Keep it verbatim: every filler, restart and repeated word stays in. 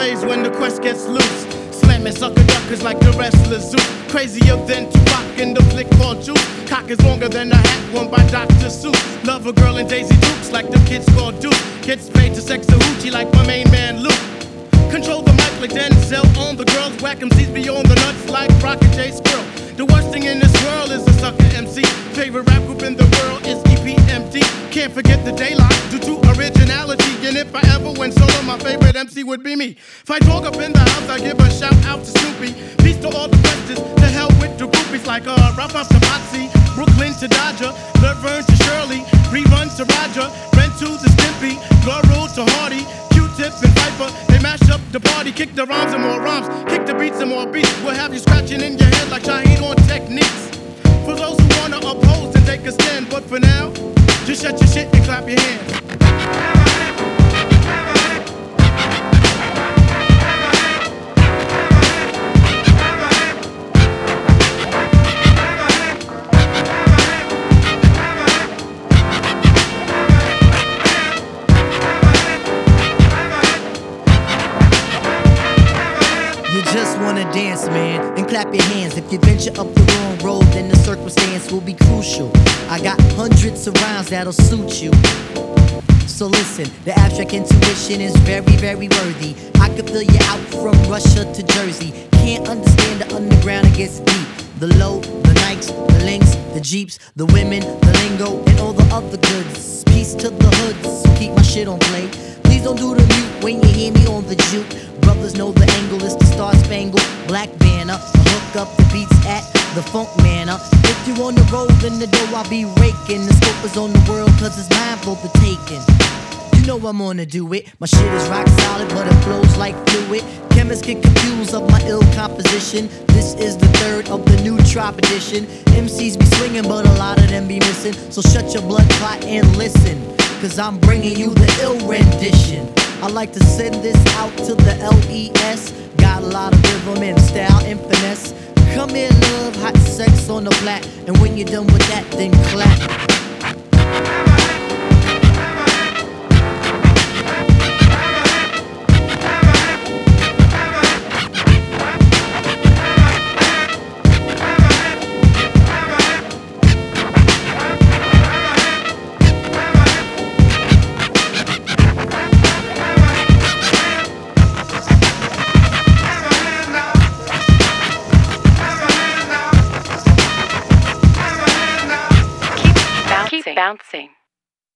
slaves when the quest gets loose. Slamming sucker duckers like the wrestler Zeus. Crazier than Tupac in the flick called Juice. Cock is longer than a hat worn by Doctor Seuss. Love a girl in Daisy Dukes like the kids called Duke. Gets paid to sex a hoochie like my main man Luke. Control the mic like Denzel on the girls. Whack M Cs beyond the nuts like Rocket J Squirrel. The worst thing in this world is a sucker M C. Favorite rap group in the world is E P M D. Can't forget the daylight due to originality. And if I ever went solo, my favorite M C would be me. If I talk up in the house, I give a shout out to Snoopy. Peace to all the questions, to hell with the groupies like uh, Ralph off to Moxie, Brooklyn to Dodger, Laverne to Shirley, Rerun to Roger, Brent to the Stimpy, Laurel to Hardy, Q-Tip and Viper. They mash up the party, kick the rhymes and more rhymes, kick the beats and more beats. We'll have you scratching in your head like Shaheed on Techniques. For those who wanna oppose and take a stand, but for now, just shut your shit and clap your hands. You just wanna dance, man, and clap your hands. If you venture up the wrong road, then the circumstance will be crucial. I got hundreds of rhymes that'll suit you. So listen, the abstract intuition is very, very worthy. I could fill you out from Russia to Jersey. Can't understand the underground, it gets deep. The low, the Nikes, the links, the Jeeps, the women, the lingo, and all the other goods. Peace to the hoods, so keep my shit on play. Please don't do the mute when you hear me on the juke. Brothers know the angle is the Star Spangled Black Banner. I hook up the beats at the Funk Manor. If you on the road, in the dough I'll be raking. The scope is on the world, cause it's mine for the taking. You know I'm gonna do it. My shit is rock solid, but it flows like fluid. Chemists get confused of my ill composition. This is the third of the new Trop edition. M Cs be swinging, but a lot of them be missing. So shut your blood clot and listen, cause I'm bringing you the ill rendition. I like to send this out to the L E S. Got a lot of rhythm and style and finesse. Come here, love, hot sex on the flat. And when you're done with that, then clap. Keep bouncing.